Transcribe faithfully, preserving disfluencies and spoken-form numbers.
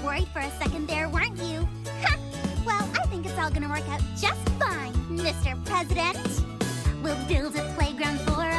worried for a second there, weren't you? Ha! Well, I think it's all gonna work out just fine, Mister President. We'll build a playground for